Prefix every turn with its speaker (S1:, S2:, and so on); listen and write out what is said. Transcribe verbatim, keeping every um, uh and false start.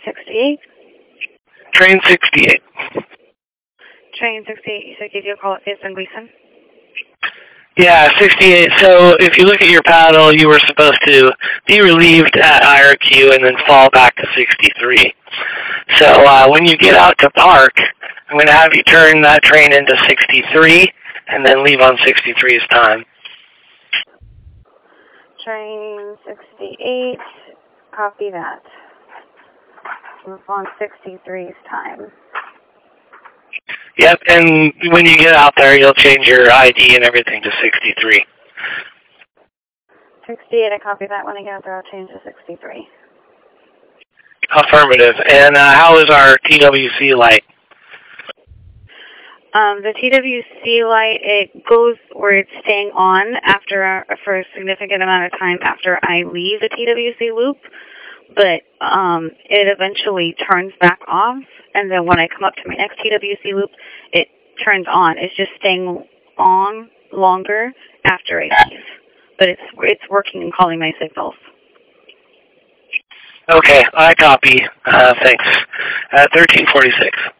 S1: sixty-eight?
S2: Train sixty-eight.
S1: Train sixty-eight, you said give you a call at Fifth and Gleason?
S2: Yeah, sixty-eight. So if you look at your paddle, you were supposed to be relieved at I R Q and then fall back to sixty-three. So uh, when you get out to park, I'm going to have you turn that train into sixty-three and then leave on sixty-three's time.
S1: Train sixty-eight, copy that. Move on sixty-three's time.
S2: Yep, and when you get out there, you'll change your I D and everything to sixty-three.
S1: sixty-eight, I copy that. When I get out there, I'll change to sixty-three.
S2: Affirmative. And uh, how is our T W C light?
S1: Um, the T W C light, it goes where it's staying on after for a significant amount of time after I leave the T W C loop, but um, it eventually turns back off, and then when I come up to my next T W C loop, it turns on. It's just staying on longer after I leave, but it's it's working and calling my signals.
S2: Okay, I copy. Uh, thanks. Uh, thirteen forty-six.